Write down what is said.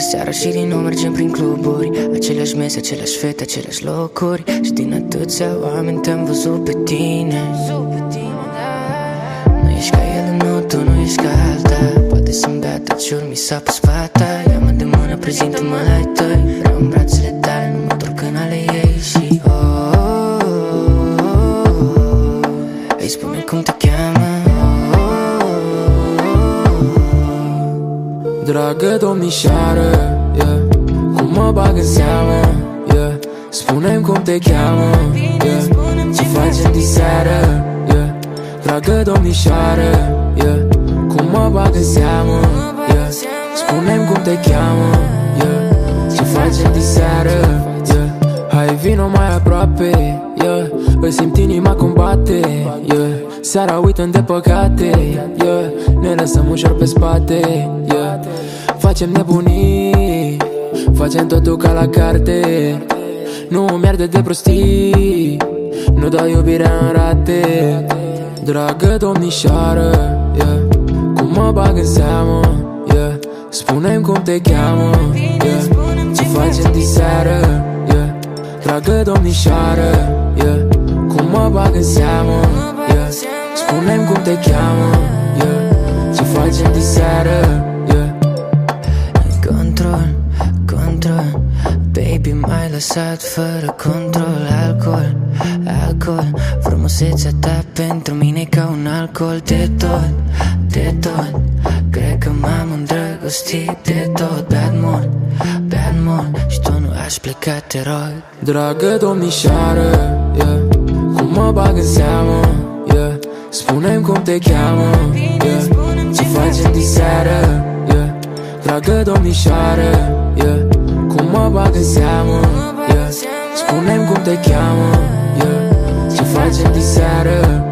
seara și din nou mergem prin cluburi, aceleași mese, aceleași fete, aceleași locuri. Și din atâția oameni te-am văzut pe tine. Nu ești ca el, nu, tu nu ești ca alta. Poate să-mi bea tăciuri, mi sapă spata. Ia-mă de mână, prezintă-mă la ai tăi. Vreau în brațele tale, nu mă întorc în ale ei. Și îi spune cum te cheamă. Dragă domnișoară, yeah, cum mă bag în seamă, yeah. Spune-mi cum te cheamă, yeah. Ce facem diseară, yeah. Dragă domnișoară, yeah, cum mă bag în seamă, yeah. Spune-mi cum te cheamă, yeah. Ce facem diseară, yeah. Hai vino mai aproape, yeah. Îl simt inima cum bate, yeah. Seara uităm de păcate, yeah. Ne lăsăm ușor pe spate, yeah. Facem nebunii, facem totul ca la carte. Nu îmi arde de prostii, nu dau iubirea în rate. Dragă domnișoară, yeah, cum mă bag în seamă, yeah. Spune-mi cum te cheamă, yeah. Ce facem diseară, yeah. Dragă domnișoară, yeah, cum mă bag în seamă, yeah. Spune-mi cum te cheamă, yeah. Ce facem diseară, yeah. Control, control, baby m-ai lăsat fără control. Alcool, alcool, frumusețea ta pentru mine e ca un alcool. De tot, de tot, cred că m-am îndrăgostit de tot. Bad mood, bad mood, și tu nu aș pleca, te rog. Dragă domnișoară, yeah, cum mă bag în seamă, yeah. Spune-mi cum te cheamă, yeah. Ce facem diseară, yeah. Dragă domnișoară, yeah, cum mă bag în seamă, yeah. Spune-mi cum te cheamă, yeah. Ce facem diseară.